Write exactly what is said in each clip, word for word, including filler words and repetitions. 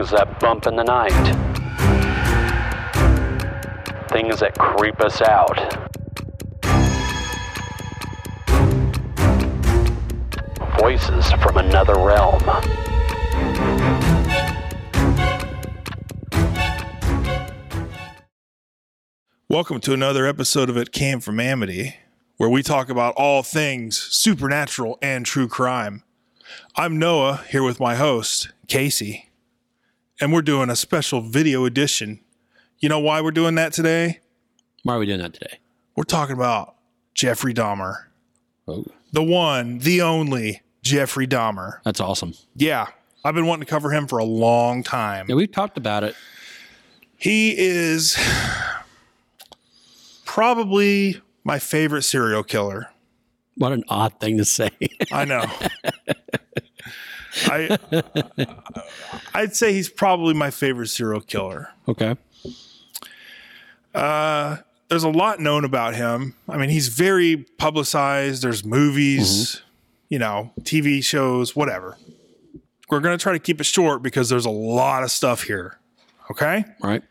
Things that bump in the night. Things that creep us out. Voices from another realm. Welcome to another episode of It Came From Amity, where we talk about all things supernatural and true crime. I'm Noah, here with my host, Casey, and we're doing a special video edition. You know why we're doing that today? Why are we doing that today? We're talking about Jeffrey Dahmer. Oh, The one, the only Jeffrey Dahmer. that's awesome. Yeah, I've been wanting to cover him for a long time. Yeah, we've talked about it. He is probably my favorite serial killer. What an odd thing to say. I know. I I'd say he's probably my favorite serial killer. Okay. Uh, there's a lot known about him. I mean, he's very publicized. There's movies, mm-hmm. you know, T V shows, whatever. We're going to try to keep it short because there's a lot of stuff here. Okay? Right.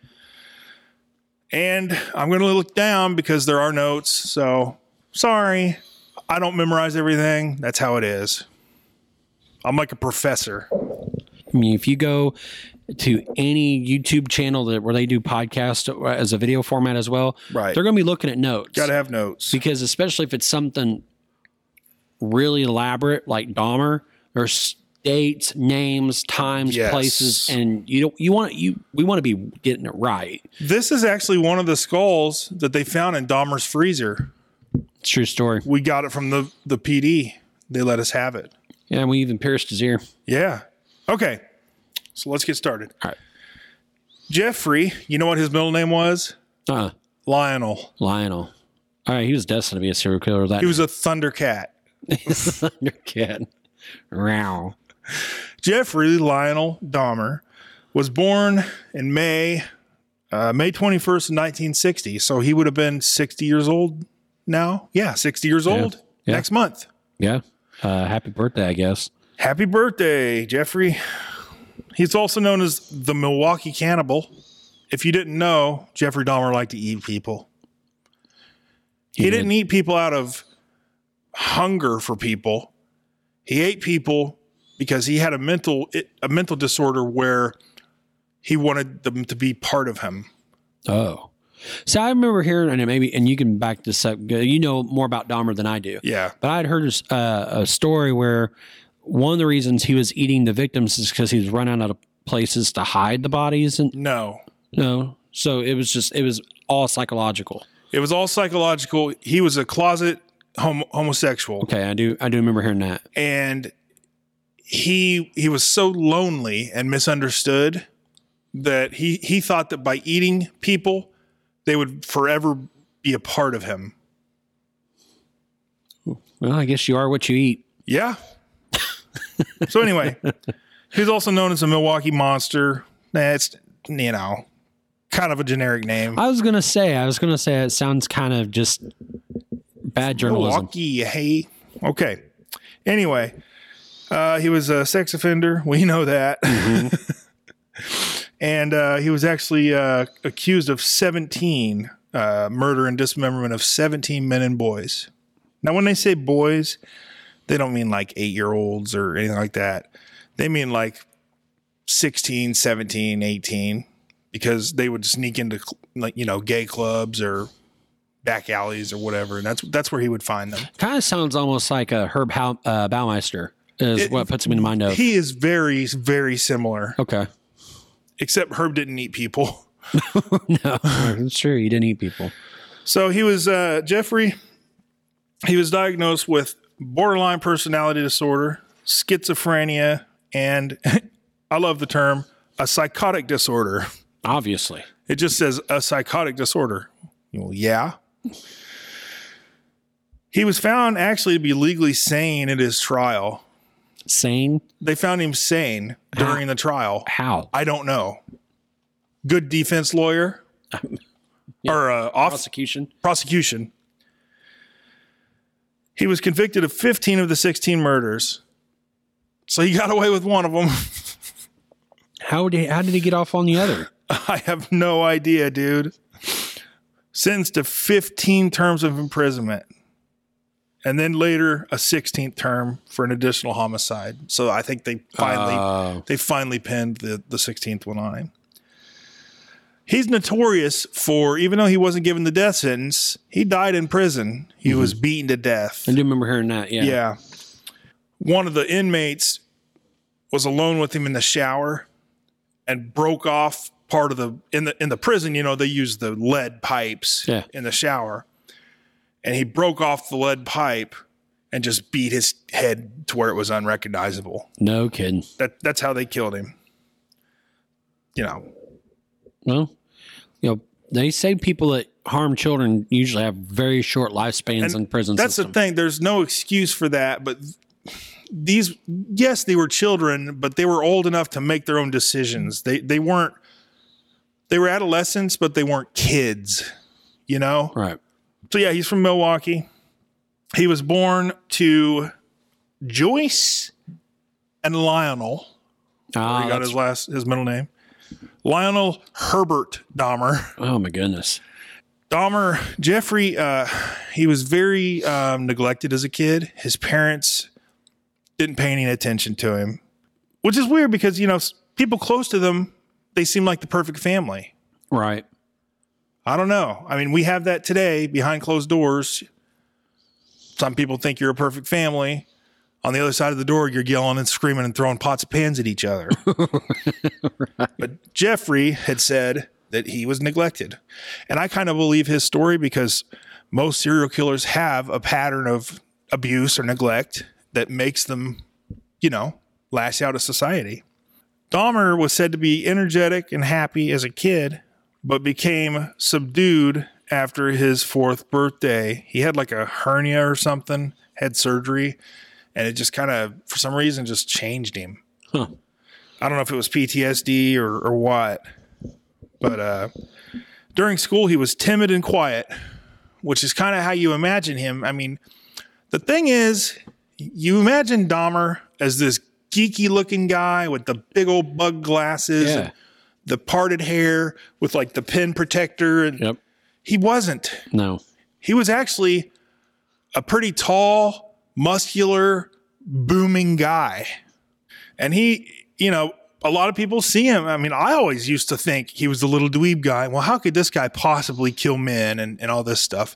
And I'm going to look down because there are notes. So, sorry. I don't memorize everything. That's how it is. I'm like a professor. I mean, if you go to any YouTube channel that where they do podcasts as a video format as well, right, they're going to be looking at notes. Got to have notes. Because especially if it's something really elaborate like Dahmer, there's dates, names, times, yes. places, and you don't you want you we want to be getting it right. This is actually one of the skulls that they found in Dahmer's freezer. It's a true story. We got it from the, the P D. They let us have it. Yeah, and we even pierced his ear. Yeah. Okay. So let's get started. All right. Jeffrey, you know what his middle name was? Uh, Lionel. Lionel. All right, he was destined to be a serial killer. That he was a Thundercat. Thundercat. Wow. Jeffrey Lionel Dahmer was born in May, uh, May twenty-first, nineteen sixty. So he would have been sixty years old now. Yeah, sixty years yeah. old yeah. next month. Yeah. Uh, happy birthday, I guess. Happy birthday, Jeffrey. He's also known as the Milwaukee Cannibal. If you didn't know, Jeffrey Dahmer liked to eat people. He, he did. didn't eat people out of hunger for people. He ate people because he had a mental a mental disorder where he wanted them to be part of him. Oh. So I remember hearing, and maybe, and you can back this up. You know more about Dahmer than I do. Yeah. But I had heard uh, a story where one of the reasons he was eating the victims is because he was running out of places to hide the bodies. And no, no. So it was just, it was all psychological. It was all psychological. He was a closet hom- homosexual. Okay, I do, I do remember hearing that. And he he was so lonely and misunderstood that he he thought that by eating people, they would forever be a part of him. Well, I guess you are what you eat. Yeah. So anyway, he's also known as a Milwaukee Monster. That's, you know, kind of a generic name. I was going to say, I was going to say it sounds kind of just bad journalism. Milwaukee, hey. Okay. Anyway, uh, he was a sex offender. We know that. Mm-hmm. And uh, he was actually uh, accused of seventeen uh, murder and dismemberment of seventeen men and boys. Now, when they say boys, they don't mean like eight-year-olds or anything like that. They mean like sixteen, seventeen, eighteen, because they would sneak into, like, you know, gay clubs or back alleys or whatever, and that's that's where he would find them. Kind of sounds almost like a Herb How, uh, Baumeister is it, what puts him in mind of. He is very, very similar. Okay. Except Herb didn't eat people. No, it's true. He didn't eat people. So he was, uh, Jeffrey, he was diagnosed with borderline personality disorder, schizophrenia, and I love the term, a psychotic disorder. Obviously. It just says a psychotic disorder. Well, yeah. He was found actually to be legally sane at his trial. Sane? They found him sane during How? the trial. How? I don't know. Good defense lawyer. Yeah. Or uh, off prosecution. Prosecution. He was convicted of fifteen of the sixteen murders. So he got away with one of them. How did he, how did he get off on the other? I have no idea, dude. Sentenced to fifteen terms of imprisonment. And then later a sixteenth term for an additional homicide. So I think they finally Oh. they finally pinned the, the sixteenth one on him. He's notorious for, even though he wasn't given the death sentence, he died in prison. He was beaten to death. I do remember hearing that. Yeah. Yeah. One of the inmates was alone with him in the shower and broke off part of the in the in the prison, you know, they use the lead pipes Yeah. in the shower. And he broke off the lead pipe and just beat his head to where it was unrecognizable. No kidding. That that's how they killed him. You know. Well, you know, they say people that harm children usually have very short lifespans in prison That's system. the thing. There's no excuse for that, but these yes, they were children, but they were old enough to make their own decisions. They they weren't they were adolescents, but they weren't kids, you know? Right. So yeah, he's from Milwaukee. He was born to Joyce and Lionel. Ah, he got his last his middle name. Lionel Herbert Dahmer. oh my goodness. Dahmer, Jeffrey, uh, he was very um, neglected as a kid. His parents didn't pay any attention to him, which is weird because, you know, people close to them, they seem like the perfect family. Right. I don't know. I mean, we have that today behind closed doors. Some people think you're a perfect family. On the other side of the door, you're yelling and screaming and throwing pots of pans at each other. Right. But Jeffrey had said that he was neglected. And I kind of believe his story because most serial killers have a pattern of abuse or neglect that makes them, you know, lash out of society. Dahmer was said to be energetic and happy as a kid, but became subdued after his fourth birthday. He had like a hernia or something, had surgery, and it just kind of, for some reason, just changed him. Huh. I don't know if it was P T S D or, or what, but uh, during school, he was timid and quiet, which is kind of how you imagine him. I mean, the thing is, you imagine Dahmer as this geeky looking guy with the big old bug glasses, Yeah. and the parted hair with like the pin protector. And Yep. he wasn't. No. He was actually a pretty tall, muscular, booming guy. And he, you know, a lot of people see him. I mean, I always used to think he was the little dweeb guy. Well, how could this guy possibly kill men and, and all this stuff?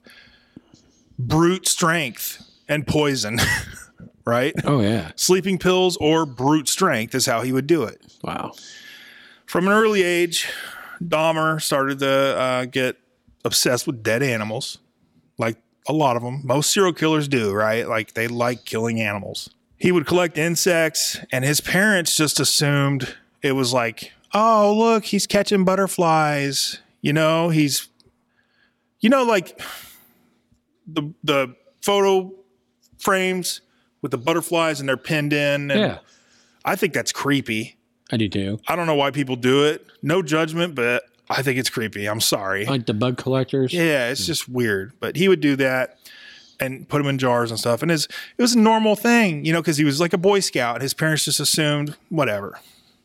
Brute strength and poison, right? Oh yeah. Sleeping pills or brute strength is how he would do it. Wow. From an early age, Dahmer started to uh, get obsessed with dead animals, like a lot of them. Most serial killers do, right? Like they like killing animals. He would collect insects, and his parents just assumed it was like, oh, look, he's catching butterflies. You know, he's, you know, like the the photo frames with the butterflies and they're pinned in. And Yeah. I think that's creepy. I do too. I don't know why people do it. No judgment, but I think it's creepy. I'm sorry. Like the bug collectors. Yeah, it's just weird. But he would do that and put them in jars and stuff. And his, it was a normal thing, you know, because he was like a Boy Scout. His parents just assumed whatever.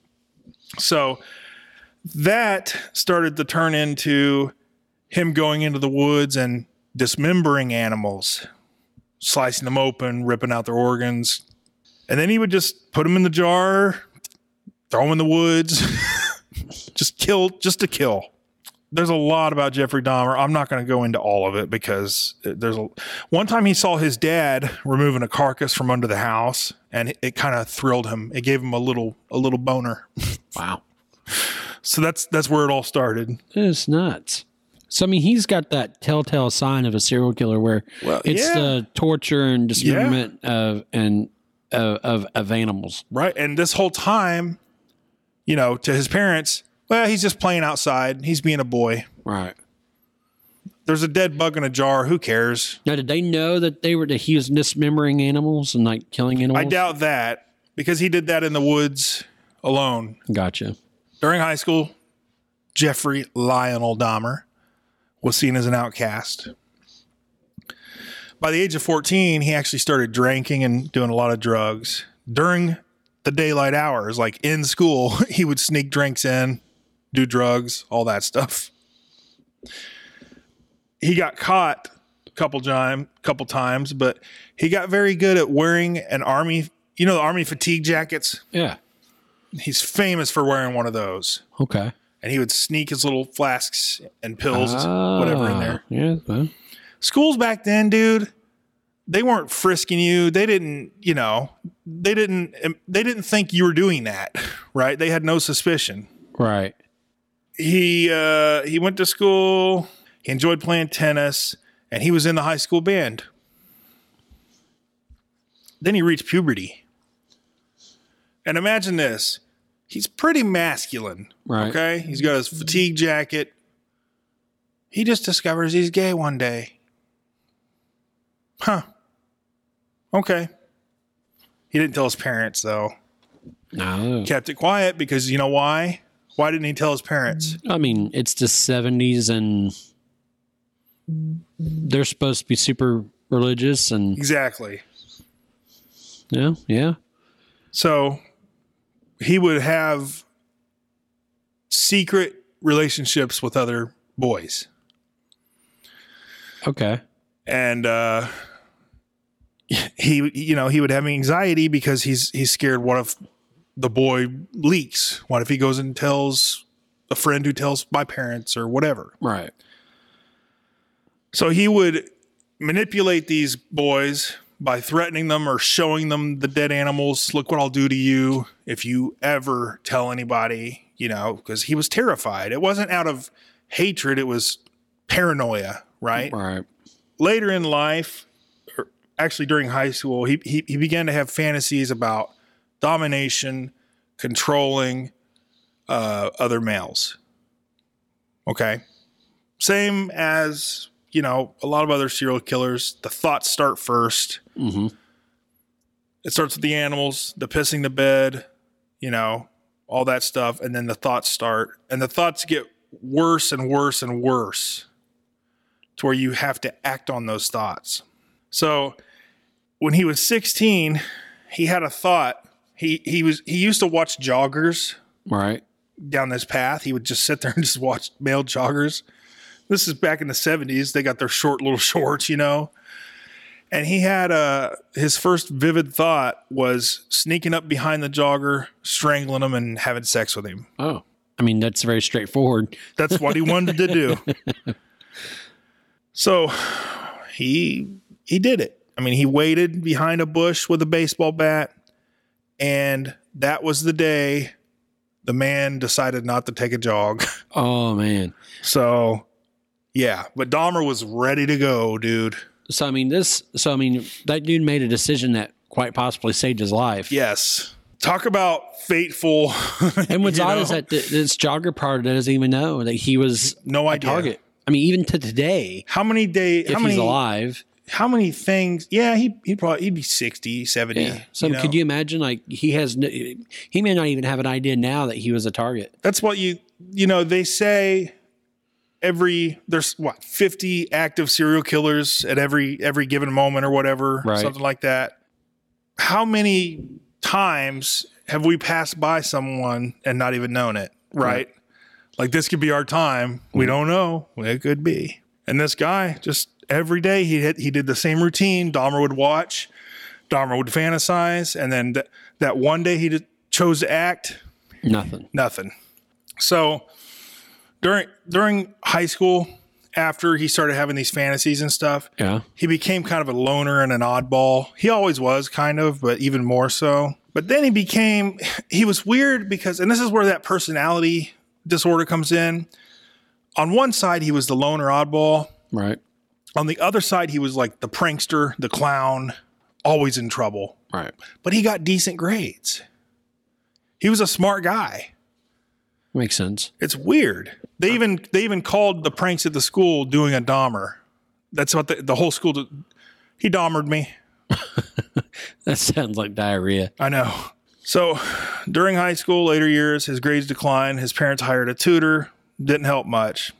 So that started to turn into him going into the woods and dismembering animals, slicing them open, ripping out their organs. And then he would just put them in the jar, throw them in the woods, just kill, just to kill. There's a lot about Jeffrey Dahmer. I'm not going to go into all of it because there's a one time he saw his dad removing a carcass from under the house, and it, it kind of thrilled him. It gave him a little a little boner. Wow. So that's that's where it all started. It's nuts. So I mean, he's got that telltale sign of a serial killer where Well, it's yeah. the torture and dismemberment of and uh, of of animals. Right. And this whole time, you know, to his parents, well, he's just playing outside. He's being a boy. Right. There's a dead bug in a jar. Who cares? Now, did they know that they were that he was dismembering animals and like killing animals? I doubt that because he did that in the woods alone. Gotcha. During high school, Jeffrey Lionel Dahmer was seen as an outcast. By the age of fourteen, he actually started drinking and doing a lot of drugs. During the daylight hours, like in school. He would sneak drinks in, do drugs, all that stuff. He got caught a couple time, couple times, but he got very good at wearing an army, you know, the army fatigue jackets. Yeah. He's famous for wearing one of those. Okay. And he would sneak his little flasks and pills, Ah, whatever in there. Yeah. Well, Schools back then, dude, they weren't frisking you. They didn't, you know, they didn't, they didn't think you were doing that, right? They had no suspicion. right. He, uh, he went to school. He enjoyed playing tennis, and he was in the high school band. Then he reached puberty. And imagine this. He's pretty masculine. Right. Okay? He's got his fatigue jacket. He just discovers he's gay one day. Huh. Okay. He didn't tell his parents, though. No. Kept it quiet because you know why? Why didn't he tell his parents? I mean, it's the seventies and they're supposed to be super religious and Exactly. yeah, yeah. So he would have secret relationships with other boys. Okay. And uh, he, you know, he would have anxiety because he's he's scared. What if the boy leaks? What if he goes and tells a friend who tells my parents or whatever? Right. So he would manipulate these boys by threatening them or showing them the dead animals. Look what I'll do to you if you ever tell anybody, you know, because he was terrified. It wasn't out of hatred. It was paranoia, right? Right. Later in life, or actually during high school, he, he, he began to have fantasies about domination, controlling uh, other males. Okay. Same as, you know, a lot of other serial killers. The thoughts start first. Mm-hmm. It starts with the animals, the pissing the bed, you know, all that stuff. And then the thoughts start. And the thoughts get worse and worse and worse to where you have to act on those thoughts. So when he was sixteen, he had a thought. He he was he used to watch joggers Right. down this path. He would just sit there and just watch male joggers. This is back in the seventies. They got their short little shorts, you know. And he had a his first vivid thought was sneaking up behind the jogger, strangling him, and having sex with him. Oh. I mean, that's very straightforward. That's what he wanted to do. So he he did it. I mean, he waited behind a bush with a baseball bat, and that was the day the man decided not to take a jog. Oh, man. So, yeah. But Dahmer was ready to go, dude. So, I mean, this, so, I mean, that dude made a decision that quite possibly saved his life. Yes. Talk about fateful. And what's you odd know? is that th- this jogger part doesn't even know that he was No a idea. target. I mean, even to today, How many days? if How many? he's alive. How many things? Yeah, he he'd probably he'd be sixty, seventy. Yeah. So you know? could you imagine, like, he has, no, he may not even have an idea now that he was a target. That's what you you know. They say every there's what fifty active serial killers at every every given moment or whatever, Right. something like that. How many times have we passed by someone and not even known it? Right. Like this could be our time. We don't know. It could be. And this guy just every day he hit, he did the same routine. Dahmer would watch. Dahmer would fantasize, and then th- that one day he just chose to act. Nothing. Nothing. So during during high school, after he started having these fantasies and stuff, Yeah. he became kind of a loner and an oddball. He always was, kind of, but even more so. But then he became, he was weird because, and this is where that personality disorder comes in. On one side, he was the loner oddball. Right. On the other side, he was like the prankster, the clown, always in trouble. Right. But he got decent grades. He was a smart guy. Makes sense. It's weird. They even they even called the pranks at the school doing a Dahmer. That's what the, the whole school did. He Dahmered me. That sounds like diarrhea. I know. So during high school, later years, his grades declined. His parents hired a tutor. Didn't help much.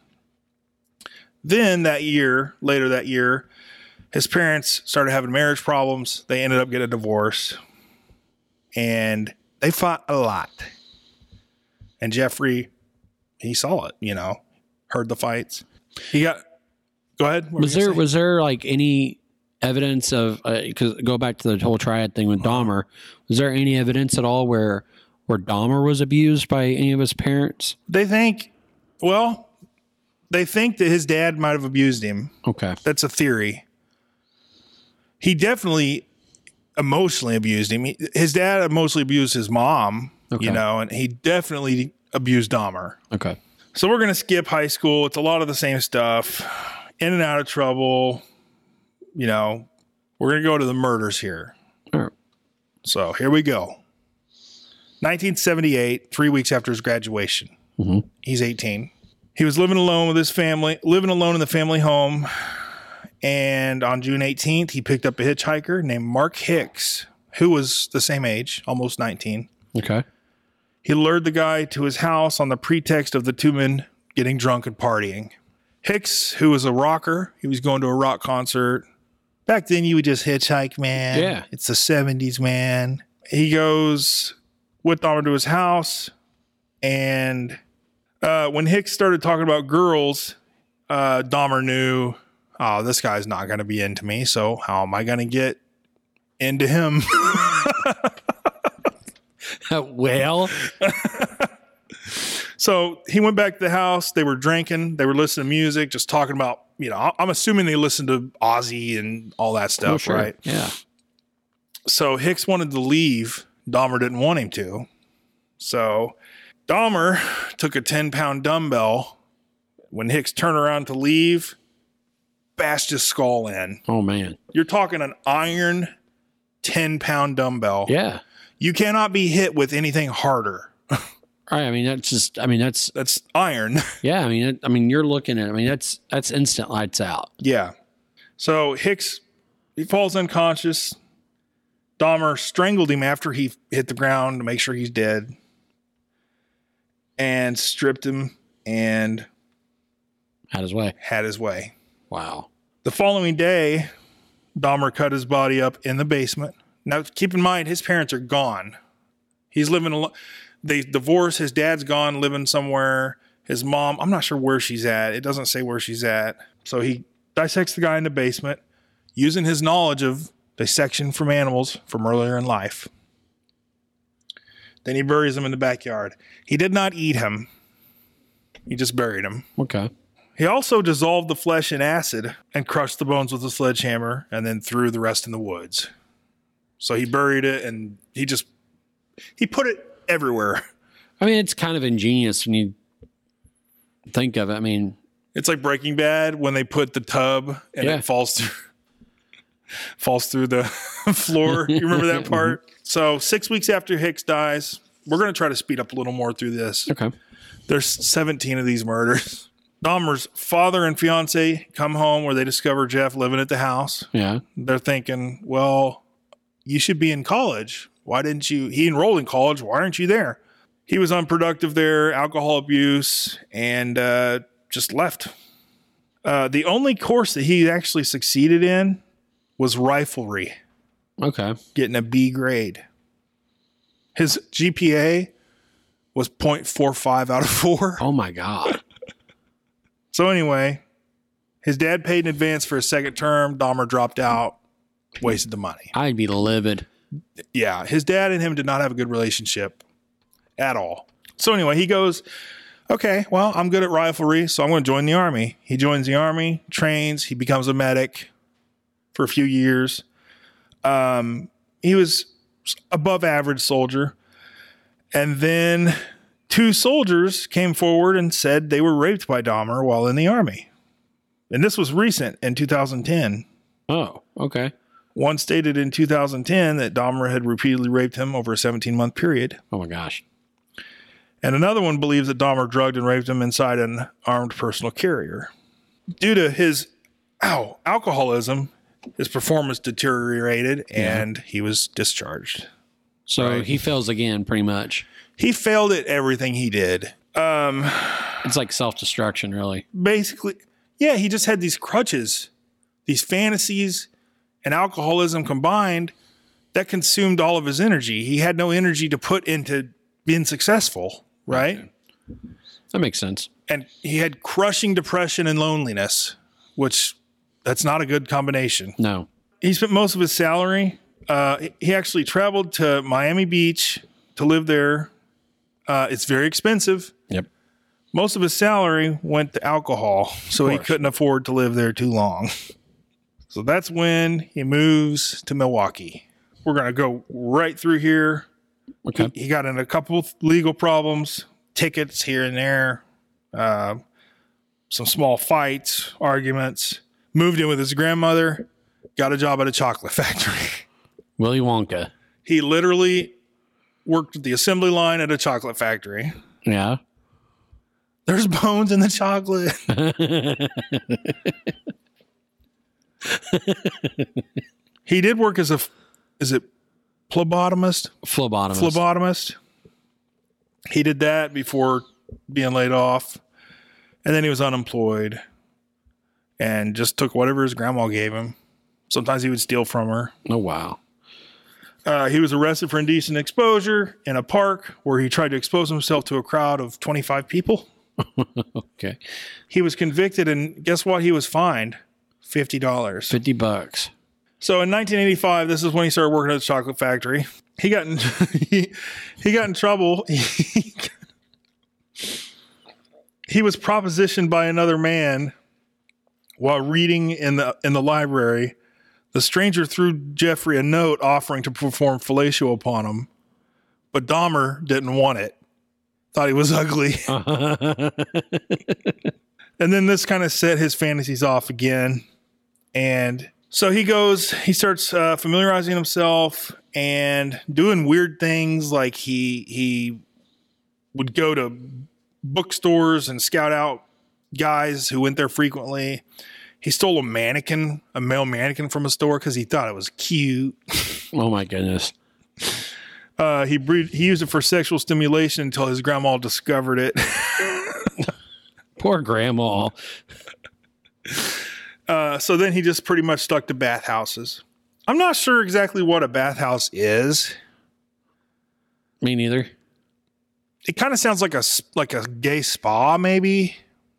Then that year, later that year, his parents started having marriage problems. They ended up getting a divorce. And They fought a lot. And Jeffrey, he saw it, you know, heard the fights. He got, go ahead. What Was were you there, gonna say? was there like any evidence of, uh 'cause go back to the whole triad thing with Dahmer. Was there any evidence at all where, where Dahmer was abused by any of his parents? They think, well, they think that his dad might have abused him. Okay. That's a theory. He definitely emotionally abused him. He, his dad emotionally abused his mom, Okay. you know, and he definitely abused Dahmer. Okay. So we're going to skip high school. It's a lot of the same stuff. In and out of trouble. You know, we're going to go to the murders here. All right. So here we go. nineteen seventy-eight, three weeks after his graduation. Mm-hmm. He's eighteen. He was living alone with his family, living alone in the family home. And on June eighteenth, he picked up a hitchhiker named Mark Hicks, who was the same age, almost nineteen. Okay. He lured the guy to his house on the pretext of the two men getting drunk and partying. Hicks, who was a rocker, he was going to a rock concert. Back then, you would just hitchhike, man. Yeah. It's the seventies, man. He goes with Dahmer to his house. And uh, when Hicks started talking about girls, uh, Dahmer knew, oh, this guy's not going to be into me. So how am I going to get into him? Well, So he went back to the house. They were drinking. They were listening to music, just talking about, you know, I'm assuming they listened to Ozzy and all that stuff, oh, sure. right? Yeah. So Hicks wanted to leave. Dahmer didn't want him to. So Dahmer took a ten pound dumbbell. When Hicks turned around to leave, bashed his skull in. Oh, man. You're talking an iron ten pound dumbbell. Yeah. You cannot be hit with anything harder. Right. I mean, that's just, I mean, that's, That's iron. yeah. I mean, it, I mean, you're looking at, I mean, that's, that's instant lights out. Yeah. So Hicks, he falls unconscious. Dahmer strangled him after he hit the ground to make sure he's dead. And stripped him and Had his way. had his way. Wow. The following day, Dahmer cut his body up in the basement. Now, keep in mind, his parents are gone. He's living alone. They divorced. His dad's gone, living somewhere. His mom, I'm not sure where she's at. It doesn't say where she's at. So he dissects the guy in the basement using his knowledge of dissection from animals from earlier in life. Then he buries him in the backyard. He did not eat him. He just buried him. Okay. He also dissolved the flesh in acid and crushed the bones with a sledgehammer and then threw the rest in the woods. So he buried it and he just, he put it everywhere. I mean, it's kind of ingenious when you think of it. I mean, It's like Breaking Bad when they put the tub and Yeah. it falls through, falls through the floor. You remember that part? So six weeks after Hicks dies, we're going to try to speed up a little more through this. okay. There's seventeen of these murders. Dahmer's father and fiance come home where they discover Jeff living at the house. Yeah. They're thinking, well, you should be in college. Why didn't you? He enrolled in college. Why aren't you there? He was unproductive there, alcohol abuse, and uh, just left. Uh, the only course that he actually succeeded in was riflery, Okay. getting a B grade. His G P A was point four five out of four. Oh my God. So anyway, his dad paid in advance for his second term. Dahmer dropped out, wasted the money. I'd be livid. Yeah, his dad and him did not have a good relationship at all. So anyway, he goes, okay, well, I'm good at riflery, so I'm going to join the Army. He joins the Army, trains, he becomes a medic for a few years. Um, he was above average soldier. And then two soldiers came forward and said they were raped by Dahmer while in the Army. And this was recent in two thousand ten. Oh, okay. One stated in two thousand ten that Dahmer had repeatedly raped him over a seventeen-month period. Oh my gosh. And another one believes that Dahmer drugged and raped him inside an armed personal carrier. Due to his ow, alcoholism, his performance deteriorated and he was discharged. So Right. he fails again, pretty much. He failed at everything he did. Um, It's like self-destruction, really. basically, yeah, he just had these crutches, these fantasies and alcoholism combined that consumed all of his energy. He had no energy to put into being successful, right? That makes sense. And he had crushing depression and loneliness, which that's not a good combination. No. He spent most of his salary. Uh, he actually traveled to Miami Beach to live there. Uh, it's very expensive. Yep. Most of his salary went to alcohol, so he couldn't afford to live there too long. So that's when he moves to Milwaukee. We're going to go right through here. Okay. He, he got in a couple of legal problems, tickets here and there, uh, some small fights, arguments. Moved in with his grandmother, got a job at a chocolate factory. Willy Wonka. He literally worked at the assembly line at a chocolate factory. Yeah. There's bones in the chocolate. He did work as a, is it phlebotomist? Phlebotomist. Phlebotomist. He did that before being laid off. And then he was unemployed and just took whatever his grandma gave him. Sometimes he would steal from her. Oh, wow. Uh, he was arrested for indecent exposure in a park where he tried to expose himself to a crowd of twenty-five people. Okay. He was convicted, and guess what? He was fined fifty dollars. fifty bucks. So in nineteen eighty-five, this is when he started working at the chocolate factory. He got in, he, he got in trouble. He, he was propositioned by another man while reading in the in the library. The stranger threw Jeffrey a note offering to perform fellatio upon him, but Dahmer didn't want it. Thought he was ugly. And then this kind of set his fantasies off again. And so he goes, he starts uh, familiarizing himself and doing weird things, like he he would go to bookstores and scout out guys who went there frequently. He stole a mannequin, a male mannequin from a store because he thought it was cute. Oh, my goodness. Uh, he breed, he used it for sexual stimulation until his grandma discovered it. Poor grandma. Uh, so then he just pretty much stuck to bathhouses. I'm not sure exactly what a bathhouse is. Me neither. It kind of sounds like a like a gay spa, maybe.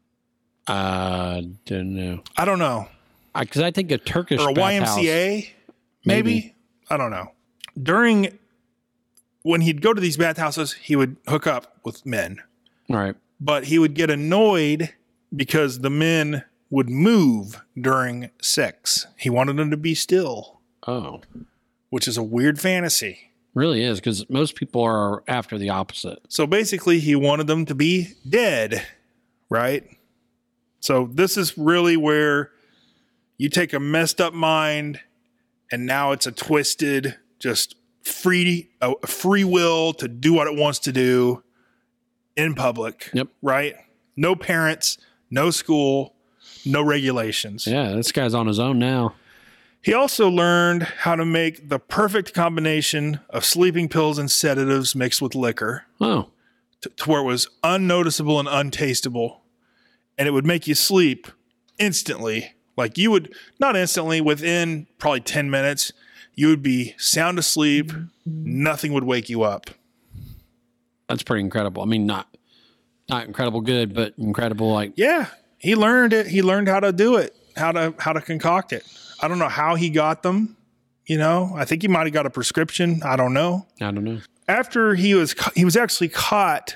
Uh, don't know. I don't know. Because I, I think a Turkish Or a Y M C A, maybe? Maybe. I don't know. During when he'd go to these bathhouses, he would hook up with men, All right. but he would get annoyed because the men would move during sex. He wanted them to be still, Oh, which is a weird fantasy. really is, because most people are after the opposite. So basically, he wanted them to be dead, right? So this is really where you take a messed up mind and now it's a twisted, just free, a free will to do what it wants to do in public. Yep. Right? No parents, no school, no regulations. Yeah, this guy's on his own now. He also learned how to make the perfect combination of sleeping pills and sedatives mixed with liquor Oh, to, to where it was unnoticeable and untastable. And it would make you sleep instantly. Like you would, not instantly, within probably ten minutes, you would be sound asleep. Nothing would wake you up. that's pretty incredible. I mean, not not incredible good, but incredible like Yeah, he learned it. He learned how to do it, how to how to concoct it. I don't know how he got them. You know, I think he might have got a prescription. I don't know. I don't know. After he was ca- he was actually caught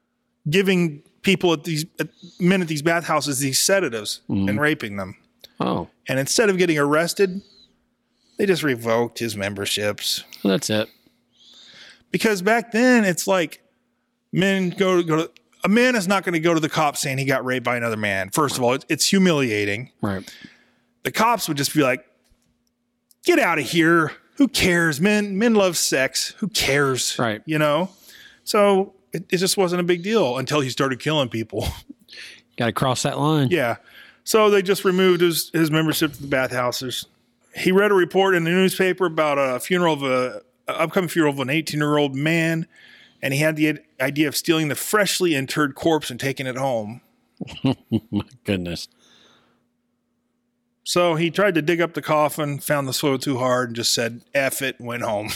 giving people at these at men at these bathhouses these sedatives and raping them. Oh, And instead of getting arrested, they just revoked his memberships. well, that's it. Because back then, it's like men go to go to a man is not going to go to the cops saying he got raped by another man. First of all, it's, it's humiliating. Right. The cops would just be like, "Get out of here! Who cares? Men men love sex. Who cares? Right. You know." So it, it just wasn't a big deal until he started killing people. Got to cross that line. Yeah. So they just removed his, his membership to the bathhouses. He read a report in the newspaper about a funeral of a, a upcoming funeral of an eighteen-year-old man, and he had the idea of stealing the freshly interred corpse and taking it home. My goodness. So he tried to dig up the coffin, found the soil too hard, and just said, F it, and went home.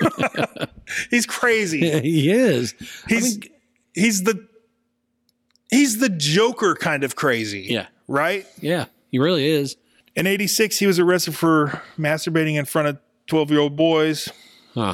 He's crazy. He is. He's I mean, he's the he's the Joker kind of crazy. Yeah. Right? yeah, he really is. In eighty-six, he was arrested for masturbating in front of twelve-year-old boys Huh.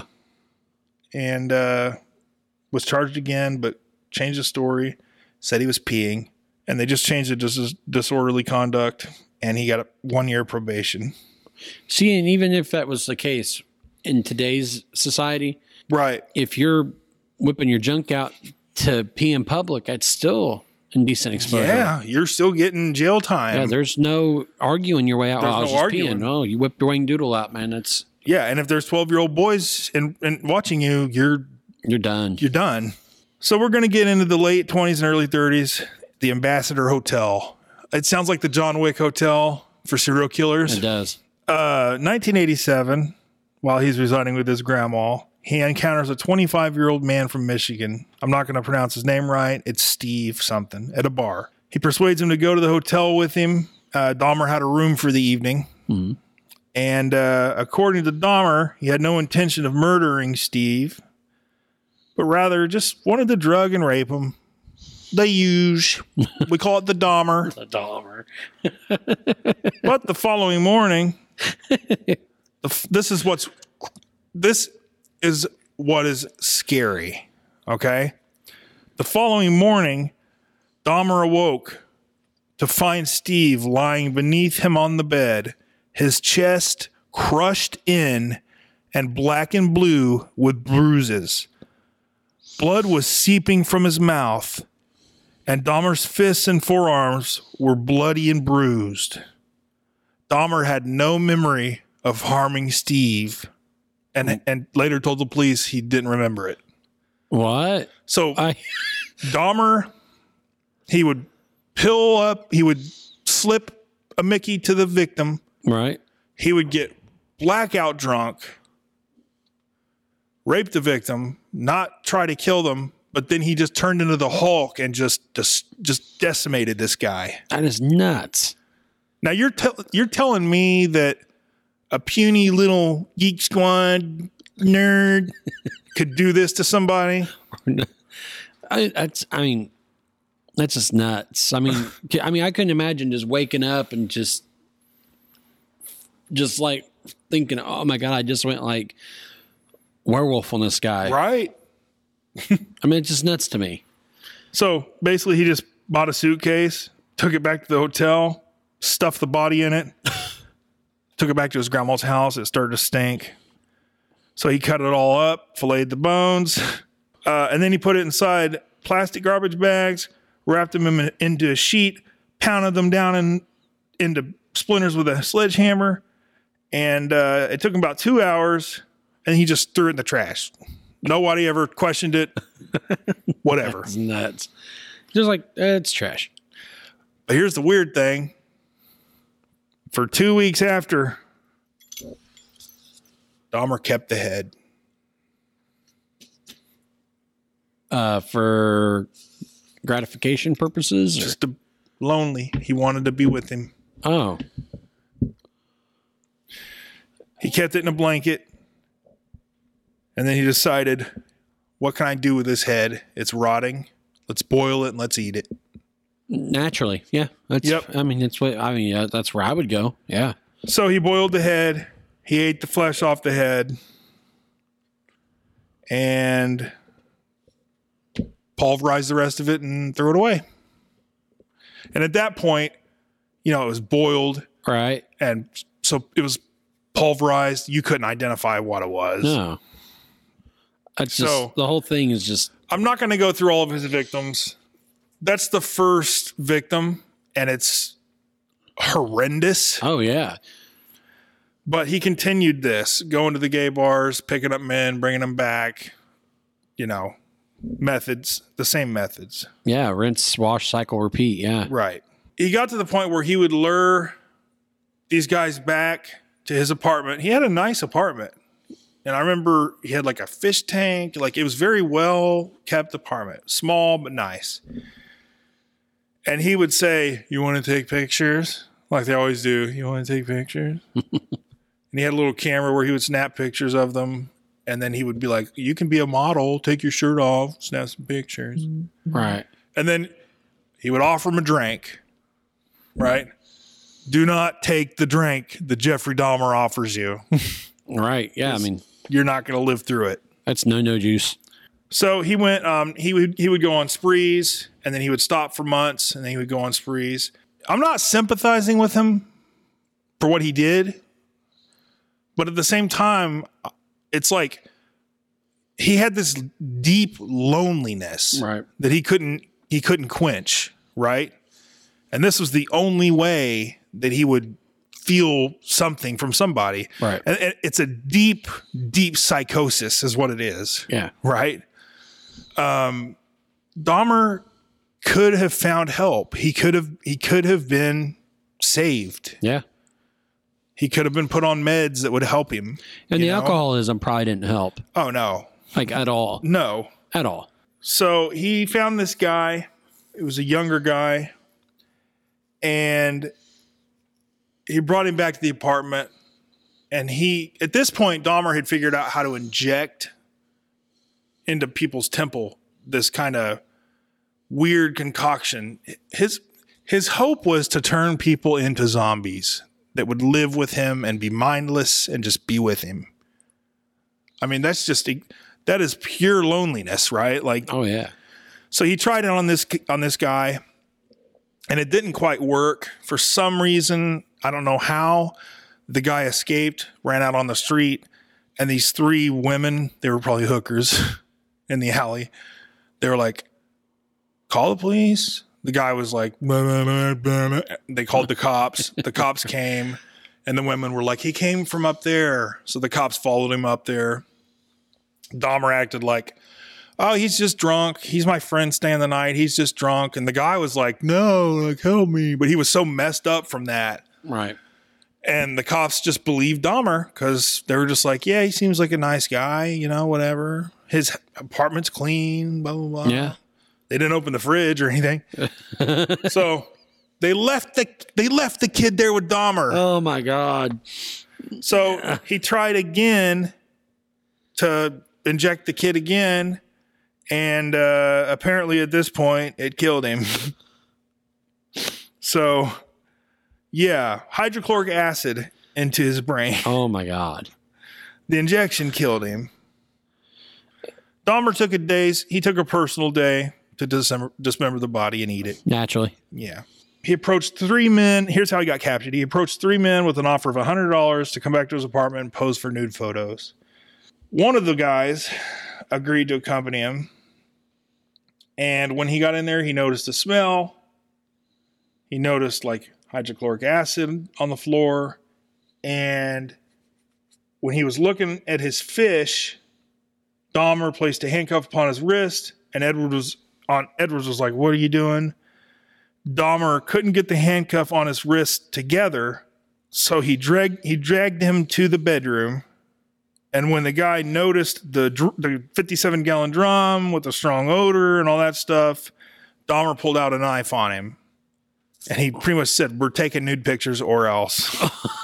and uh, was charged again, but changed the story, said he was peeing, and they just changed it to dis- disorderly conduct, and he got a one-year probation. See, and even if that was the case in today's society, Right. if you're whipping your junk out to pee in public, that's still indecent exposure. Yeah, you're still getting jail time. Yeah, there's no arguing your way out. There's oh, I was no just arguing. peeing. Oh, you whipped Dwayne Doodle out, man. That's Yeah, and if there's twelve-year-old boys and, and watching you, you're you're done. you're done. So we're going to get into the late twenties and early thirties, the Ambassador Hotel. It sounds like the John Wick Hotel for serial killers. It does. Uh, nineteen eighty-seven, while he's residing with his grandma, he encounters a twenty-five-year-old man from Michigan. I'm not going to pronounce his name right. It's Steve something at a bar. He persuades him to go to the hotel with him. Uh, Dahmer had a room for the evening. Mm-hmm. And uh, according to Dahmer, he had no intention of murdering Steve, but rather just wanted to drug and rape him. The huge. We call it the Dahmer. The Dahmer. But the following morning, the, f- this is what's this is what is scary. Okay, the following morning, Dahmer awoke to find Steve lying beneath him on the bed, his chest crushed in and black and blue with bruises. Blood was seeping from his mouth, and Dahmer's fists and forearms were bloody and bruised. Dahmer had no memory of harming Steve, and and later told the police he didn't remember it. What? So I Dahmer, he would pill up, he would slip a Mickey to the victim, right. he would get blackout drunk, rape the victim, not try to kill them, but then he just turned into the Hulk and just just, just decimated this guy. That is nuts. Now you're te- you're telling me that a puny little Geek Squad nerd could do this to somebody? I, that's. I mean, that's just nuts. I mean, I mean, I couldn't imagine just waking up and just, just like thinking, "Oh my god, I just went like werewolf on this guy." Right? I mean, it's just nuts to me. So basically, he just bought a suitcase, took it back to the hotel, stuffed the body in it, took it back to his grandma's house. It started to stink. So he cut it all up, filleted the bones, uh, and then he put it inside plastic garbage bags, wrapped them in, into a sheet, pounded them down in, into splinters with a sledgehammer, and uh, it took him about two hours, and he just threw it in the trash. Nobody ever questioned it. Whatever. It's nuts. Just like eh, it's trash. But here's the weird thing. For two weeks after, Dahmer kept the head. Uh, for gratification purposes. Or? Just a, lonely. He wanted to be with him. Oh, He kept it in a blanket. And then he decided, what can I do with this head? It's rotting. Let's boil it and let's eat it. naturally, yeah. That's. Yep. I mean, it's what I mean. Yeah, that's where I would go. Yeah. So he boiled the head. He ate the flesh off the head. And pulverized the rest of it and threw it away. And at that point, you know, it was boiled. Right. And so it was pulverized. You couldn't identify what it was. No. That's just, So- the whole thing is just I'm not going to go through all of his victims. That's the first victim, and it's horrendous. oh yeah. But he continued this, going to the gay bars, picking up men, bringing them back. You know, methods, the same methods. Yeah, rinse, wash, cycle, repeat. Yeah. Right. He got to the point where he would lure these guys back to his apartment. He had a nice apartment. And I remember he had like a fish tank. Like it was very well kept apartment. Small, but nice. And he would say, you want to take pictures? like they always do. You want to take pictures? And he had a little camera where he would snap pictures of them. And then he would be like, you can be a model, take your shirt off, snap some pictures. Right. And then he would offer him a drink, right? Do not take the drink that Jeffrey Dahmer offers you. Right. Yeah. I mean, You're not going to live through it. that's no no juice. So he went, um, he would, he would go on sprees, and then he would stop for months, and then he would go on sprees. I'm not sympathizing with him for what he did, but at the same time, it's like he had this deep loneliness Right. that he couldn't he couldn't quench, right? And this was the only way that he would feel something from somebody. Right. And, and it's a deep, deep psychosis is what it is. Yeah. Right? Um, Dahmer could have found help. He could have he could have been saved. Yeah. He could have been put on meds that would help him. And you the know? alcoholism probably didn't help, Oh no. like at all, No. at all. So he found this guy. It was a younger guy. And he brought him back to the apartment. And he, at this point, Dahmer had figured out how to inject into people's temple this kind of weird concoction. His his hope was to turn people into zombies that would live with him and be mindless and just be with him. I mean, that's just that is pure loneliness, right? Like, Oh yeah. so he tried it on this on this guy, and it didn't quite work for some reason. I don't know how. The guy escaped, ran out on the street, and these three women, they were probably hookers in the alley. They were like, call the police. The guy was like, blah, blah, blah, blah. They called the cops. The cops came, and the women were like, he came from up there. So the cops followed him up there. Dahmer acted like, oh, he's just drunk. He's my friend staying the night. He's just drunk. And the guy was like, no, like, help me. But he was so messed up from that. Right. And the cops just believed Dahmer because they were just like, yeah, he seems like a nice guy, you know, whatever. His apartment's clean, blah, blah, blah. Yeah. They didn't open the fridge or anything. So they left the they left the kid there with Dahmer. Oh my God. So he tried again to inject the kid again. And uh, apparently at this point, it killed him. So, yeah, hydrochloric acid into his brain. Oh my God. The injection killed him. Dahmer took a day's, he took a personal day to dismember, dismember the body and eat it. Naturally. Yeah. He approached three men. Here's how he got captured. He approached three men with an offer of one hundred dollars to come back to his apartment and pose for nude photos. One of the guys agreed to accompany him. And when he got in there, he noticed a smell. He noticed like hydrochloric acid on the floor. And when he was looking at his fish, Dahmer placed a handcuff upon his wrist, and Edward was on Edwards was like, what are you doing? Dahmer couldn't get the handcuff on his wrist together, so he dragged he dragged him to the bedroom. And when the guy noticed the the fifty-seven gallon drum with the strong odor and all that stuff, Dahmer pulled out a knife on him. And he pretty much said, we're taking nude pictures or else.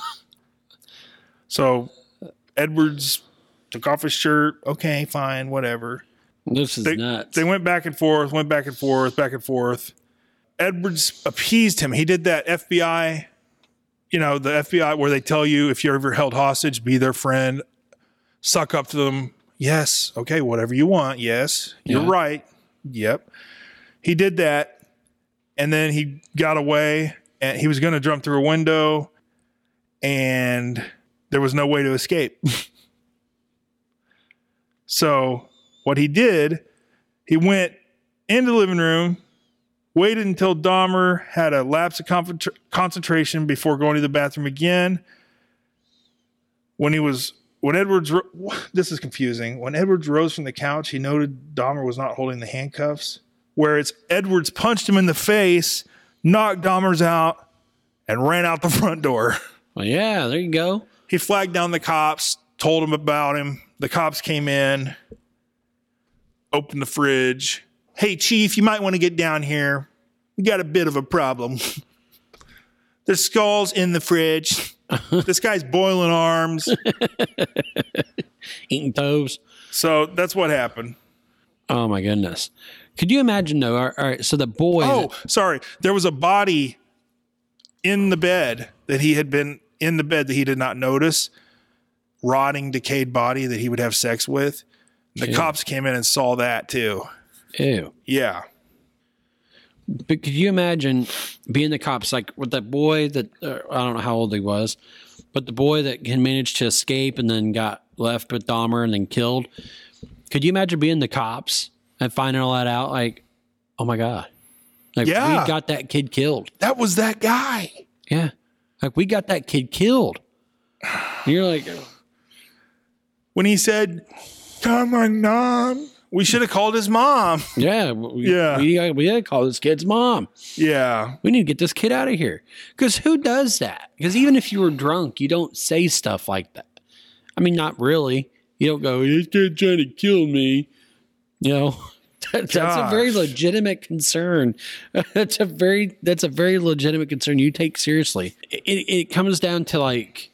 So Edwards took off his shirt. Okay, fine, whatever. This is They, nuts. they went back and forth, went back and forth, back and forth. Edwards appeased him. He did that F B I, you know, the F B I where they tell you if you're ever held hostage, be their friend, suck up to them. Yes. Okay. Whatever you want. Yes. You're Yeah. right. Yep. He did that. And then he got away and he was going to jump through a window and there was no way to escape. So what he did, he went into the living room, waited until Dahmer had a lapse of concentra- concentration before going to the bathroom again. When he was, when Edwards, ro- this is confusing. When Edwards rose from the couch, he noted Dahmer was not holding the handcuffs. Where it's Edwards punched him in the face, knocked Dahmer's out, and ran out the front door. Well, yeah, there you go. He flagged down the cops, told them about him. The cops came in, opened the fridge. Hey, Chief, you might want to get down here. We got a bit of a problem. There's skulls in the fridge. This guy's boiling arms. Eating toes. So that's what happened. Oh my goodness. Could you imagine though? All right, so the boy. Oh, sorry. There was a body in the bed that he had been in the bed that he did not notice. Rotting, decayed body that he would have sex with. The Ew. cops came in and saw that too. Ew. Yeah. But could you imagine being the cops, like with that boy that, uh, I don't know how old he was, but the boy that had managed to escape and then got left with Dahmer and then killed? Could you imagine being the cops and finding all that out? Like, oh my God. Like, Yeah. we got that kid killed. That was that guy. Yeah. Like, we got that kid killed. And you're like, When he said, come on, mom. We should have called his mom. yeah, we, Yeah. we, we got to call this kid's mom. Yeah. We need to get this kid out of here. Because who does that? Because even if you were drunk, you don't say stuff like that. I mean, not really. You don't go, this kid trying to kill me. You know, that, that's a very Gosh. legitimate concern. That's a very that's a very legitimate concern you take seriously. It, it comes down to like,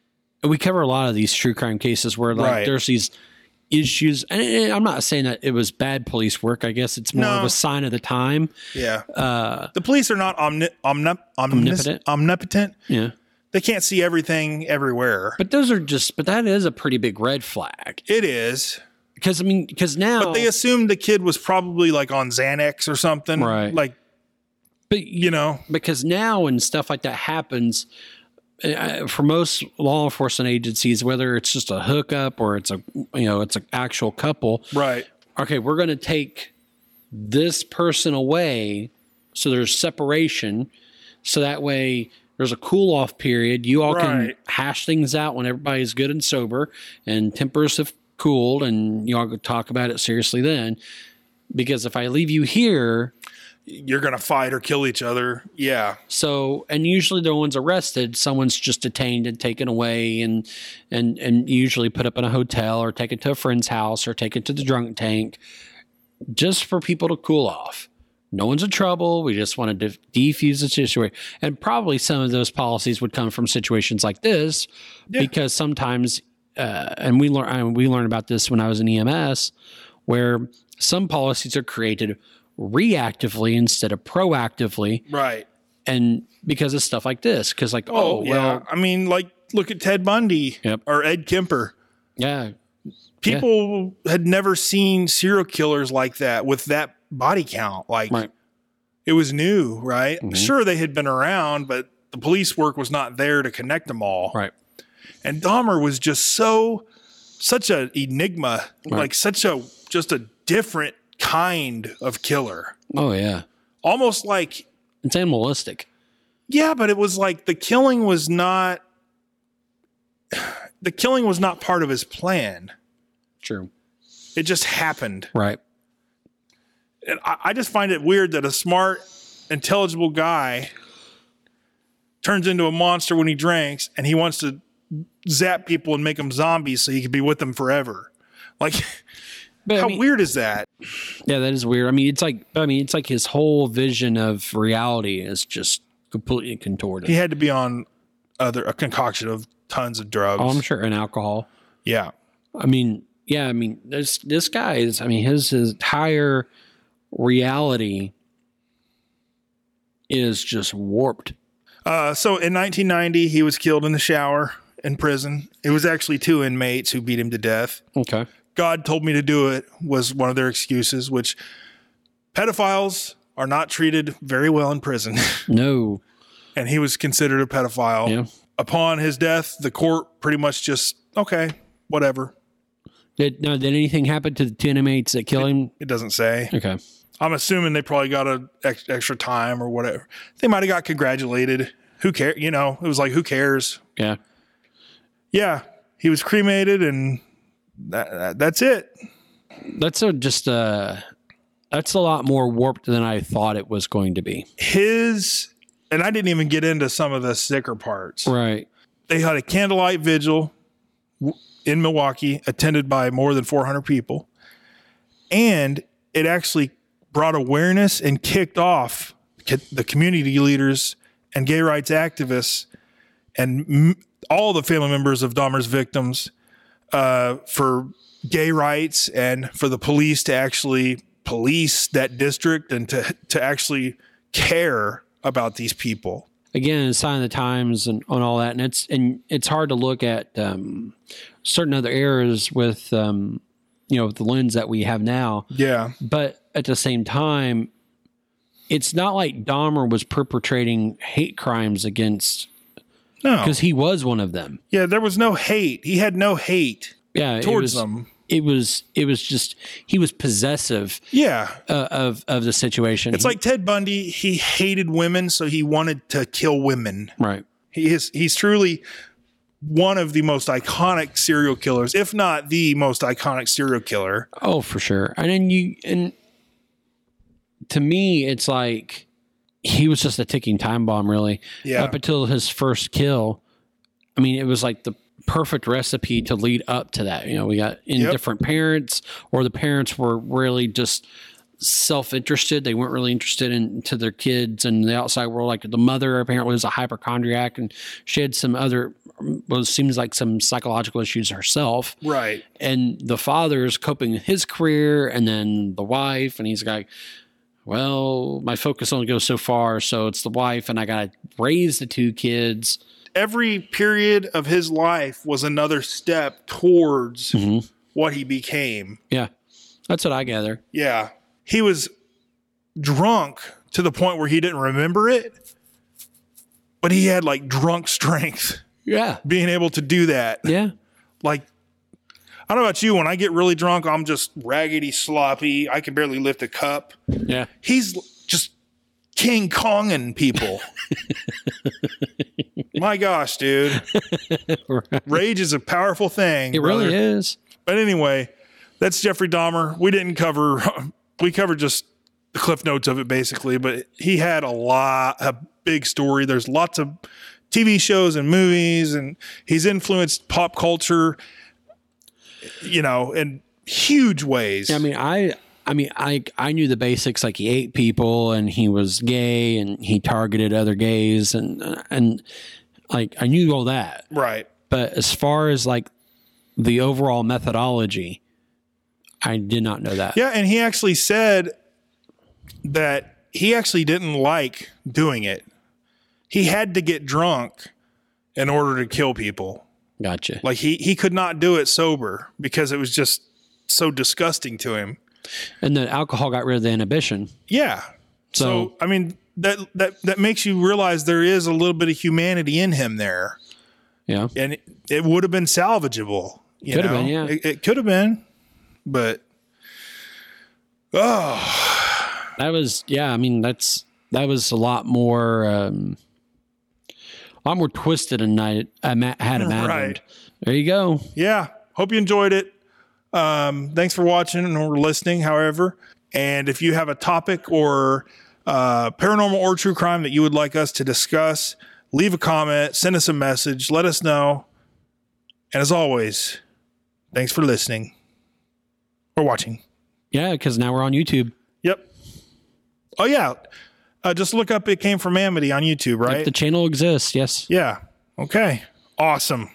we cover a lot of these true crime cases where like Right. there's these issues. And, and I'm not saying that it was bad police work. I guess it's more No. of a sign of the time. Yeah. Uh, The police are not omni- omni- omnis- Omnipotent? omnipotent. yeah. They can't see everything everywhere. But those are just, but that is a pretty big red flag. It is. Because, I mean, because now. But they assumed the kid was probably like on Xanax or something. Right. Like, but, you know. because now when stuff like that happens, uh, for most law enforcement agencies, whether it's just a hookup or it's a, you know, it's an actual couple. Right. Okay, we're going to take this person away so there's separation. So that way there's a cool off period. You all can Right. hash things out when everybody's good and sober and tempers have cooled and you all could talk about it seriously then. Because if I leave you here, You're going to fight or kill each other. Yeah. so, and usually no one's arrested. Someone's just detained and taken away and, and, and usually put up in a hotel or taken to a friend's house or taken to the drunk tank just for people to cool off. No one's in trouble. We just want to def- defuse the situation. And probably some of those policies would come from situations like this Yeah. because sometimes, uh, and we learn, I mean, we learned about this when I was in E M S, where some policies are created reactively instead of proactively. Right. And because of stuff like this, because like, oh, Oh, yeah. well, I mean, like, look at Ted Bundy Yep. or Ed Kemper. yeah, People had never seen serial killers like that with that body count. Like, right. it was new, right? Mhm. Sure, they had been around, but the police work was not there to connect them all. Right. And Dahmer was just so, such an enigma, Right. like such a, just a different kind of killer. Oh, yeah. Almost like, It's animalistic. yeah, but it was like the killing was not, the killing was not part of his plan. True. It just happened. Right. And I, I just find it weird that a smart, intelligible guy turns into a monster when he drinks and he wants to zap people and make them zombies so he can be with them forever. Like, But, I how mean- weird is that? Yeah, that is weird. I mean, it's like, I mean, it's like his whole vision of reality is just completely contorted. He had to be on other a concoction of tons of drugs. Oh, I'm sure. And alcohol. Yeah. I mean, yeah, I mean, this, this guy is, I mean, his, his entire reality is just warped. Uh, so in nineteen ninety, he was killed in the shower in prison. It was actually two inmates who beat him to death. Okay. God told me to do it was one of their excuses, which pedophiles are not treated very well in prison. No. And he was considered a pedophile. Yeah. Upon his death, the court pretty much just, okay, whatever. Did, no, did anything happen to the two inmates that killed him? It doesn't say. Okay. I'm assuming they probably got a ex- extra time or whatever. They might have got congratulated. Who cares? You know, it was like, who cares? Yeah. Yeah. He was cremated and that, that, that's it. That's a, just uh that's a lot more warped than I thought it was going to be. His, and I didn't even get into some of the sicker parts. Right. They had a candlelight vigil w- in Milwaukee attended by more than four hundred people. And it actually brought awareness and kicked off co- the community leaders and gay rights activists and m- all the family members of Dahmer's victims uh, for gay rights and for the police to actually police that district and to, to actually care about these people. Again, it's sign of the times and on all that. And it's, and it's hard to look at um, certain other eras with, um, you know, the lens that we have now. Yeah. But at the same time, it's not like Dahmer was perpetrating hate crimes against, No. because he was one of them. Yeah, there was no hate. He had no hate Yeah, towards it was, them. It was it was just he was possessive Yeah. uh, of of the situation. It's like Ted Bundy. He hated women, so he wanted to kill women. right. He is he's truly one of the most iconic serial killers, if not the most iconic serial killer. Oh, for sure. And then you and to me, it's like he was just a ticking time bomb, really. Yeah. Up until his first kill, I mean, it was like the perfect recipe to lead up to that. You know, we got indifferent Yep. parents, or the parents were really just self-interested. They weren't really interested in to their kids and the outside world. Like the mother apparently was a hypochondriac, and she had some other, well, it seems like some psychological issues herself. Right. And the father's coping with his career, and then the wife, and he's like, well, my focus only goes so far, so it's the wife, and I got to raise the two kids. Every period of his life was another step towards Mm-hmm. what he became. Yeah, that's what I gather. Yeah. He was drunk to the point where he didn't remember it, but he had like drunk strength Yeah, being able to do that. yeah, Like, I don't know about you. When I get really drunk, I'm just raggedy, sloppy. I can barely lift a cup. yeah. He's just King Konging people. My gosh, dude. Rage is a powerful thing. It brother. really is. But anyway, that's Jeffrey Dahmer. We didn't cover, we covered just the cliff notes of it basically, but he had a lot, a big story. There's lots of T V shows and movies, and he's influenced pop culture, you know, in huge ways. I mean, I, I mean, I, I knew the basics. Like he ate people, and he was gay, and he targeted other gays, and and like I knew all that. Right. But as far as like the overall methodology, I did not know that. Yeah, and he actually said that he actually didn't like doing it. He had to get drunk in order to kill people. Gotcha. Like he he could not do it sober because it was just so disgusting to him. And the alcohol got rid of the inhibition. Yeah. So, So- I mean that that that makes you realize there is a little bit of humanity in him there, Yeah. and it, it would have been salvageable. You Could have know? been, yeah. It, it could have been, but oh, That was, yeah. I mean, that's, that was a lot more, um, a lot more twisted than I, I ma- had imagined. Right. There you go. yeah. Hope you enjoyed it. Um, thanks for watching or listening, however. And if you have a topic or uh, paranormal or true crime that you would like us to discuss, leave a comment, send us a message, let us know. And as always, thanks for listening or watching. Yeah. Because now we're on YouTube. Yep. Oh, yeah. Uh, just look up It Came From Amity on YouTube, right? The channel exists. Yes. Yeah. Okay. Awesome.